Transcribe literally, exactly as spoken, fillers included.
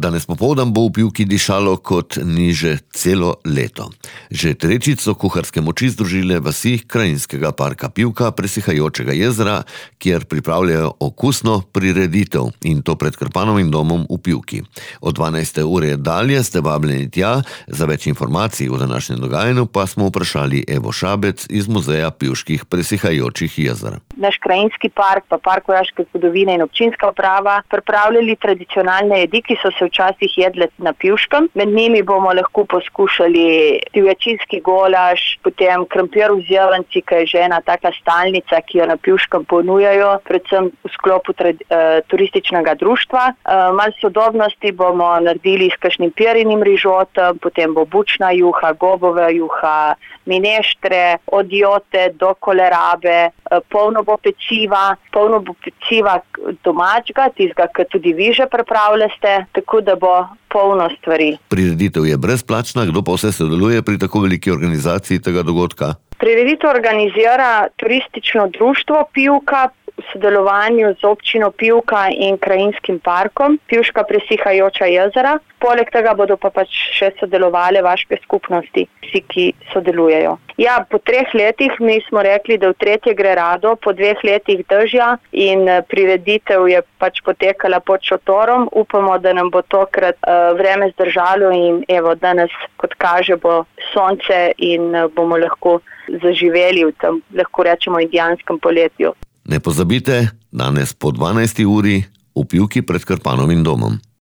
Danes popoldan bo v Pivki dišalo kot ni že celo leto. Že tretjič so kuharske moči združile vasi krajinskega parka Pivka presihajočega jezera, kjer pripravljajo okusno prireditev, in to pred Krpanovim domom v Pivki. Od dvanajste ure dalje ste vabljeni tja. Za več informacij o današnjem dogajanju pa smo vprašali Evo Šabec iz Muzeja pivških presihajočih jezer. Naš krajinski park, pa Park vojaške zgodovine in občinska uprava pripravljali tradicionalne jedi, ki so se včasih jedle na Pivškem. Med njimi bomo lahko poskušali divjačinski golaž, potem krompir v zjelenci, ki je že ena taka stalnica, ki jo na Pivškem ponujajo, predvsem v sklopu tradi- eh, turističnega društva. Eh, malo sodobnosti bomo naredili s kakšnim pirinim rižotom, potem bo bučna juha, gobova juha, mineštre, od jote do kolerabe, eh, polno bo peciva, polno bo peciva domačega, tistega, ki tudi vi že pripravljate, tako da bo polno stvari. Prireditev je brezplačna, kdo pa vse sodeluje pri tako veliki organizaciji tega dogodka? Prireditev organizira turistično društvo Pivka v sodelovanju z občino Pivka in krajinskim parkom Pivška presihajoča jezera. Poleg tega bodo pa pač še sodelovali vaške skupnosti, vsi, ki sodelujejo. Ja, po treh letih mi smo rekli, da v tretje gre rado, po dveh letih dežja, in prireditev je pač potekala pod šotorom. Upamo, da nam bo tokrat uh, vreme zdržalo in evo, danes, kot kaže, bo sonce in uh, bomo lahko zaživeli v tem, lahko rečemo, indijanskem poletju. Ne pozabite, danes po dvanajsti uri v Pivki pred Krpanovim domom.